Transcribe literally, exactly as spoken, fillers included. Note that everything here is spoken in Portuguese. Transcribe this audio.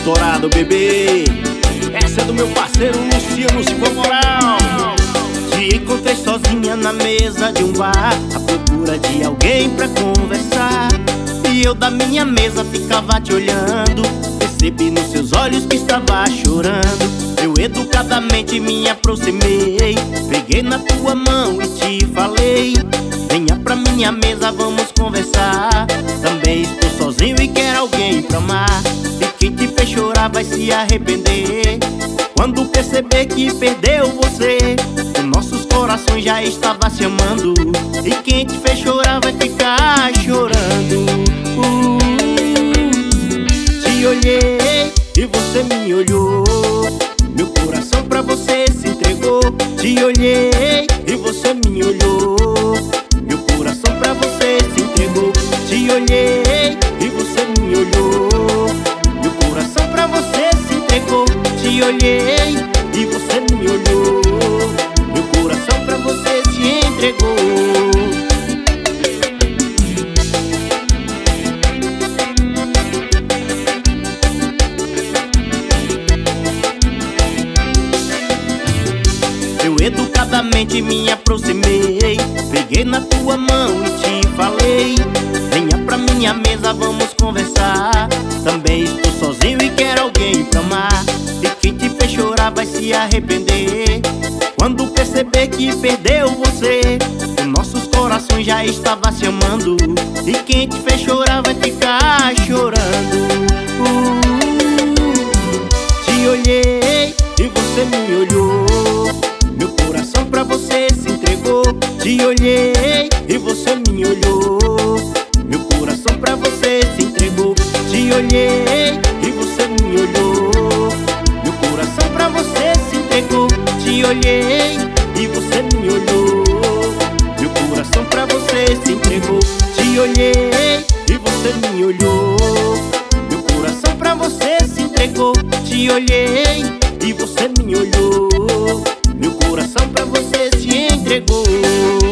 estourado, bebê. Essa é do meu parceiro Luciano Silva Moral. Te encontrei sozinha na mesa de um bar, à procura de alguém pra conversar. E eu da minha mesa ficava te olhando, percebi nos seus olhos que estava chorando. Eu educadamente me aproximei, peguei na tua mão e te falei: venha pra minha mesa, vamos conversar. Também estou sozinho e quero alguém pra amar. E quem te fez chorar vai se arrepender quando perceber que perdeu você. Os nossos corações já estavam se amando, e quem te fez chorar vai ficar chorando. uh, Te olhei e você me olhou, meu coração pra você se entregou. Te olhei e você me olhou, meu coração pra você se entregou. Te olhei e você me olhou, meu coração pra você se entregou. Te olhei e você me olhou, meu coração pra você se entregou. Eu educadamente me aproximei, peguei na tua mão e te falei: venha pra minha mesa, vamos conversar. Também estou sozinho e quero alguém pra amar. E quem te fez chorar vai se arrepender quando perceber que perdeu você. Os nossos corações já estavam se amando, e quem te fez chorar vai ficar chorando. uh, Te olhei e você me olhou, meu coração pra você se entregou. Te olhei e você me olhou, meu coração pra você se entregou. Te olhei e você me olhou, meu coração pra você se entregou. Te olhei e você me olhou, meu coração pra você se entregou. Te olhei e você me olhou, meu coração pra você se entregou. Te olhei e você me olhou, meu coração pra você se entregou.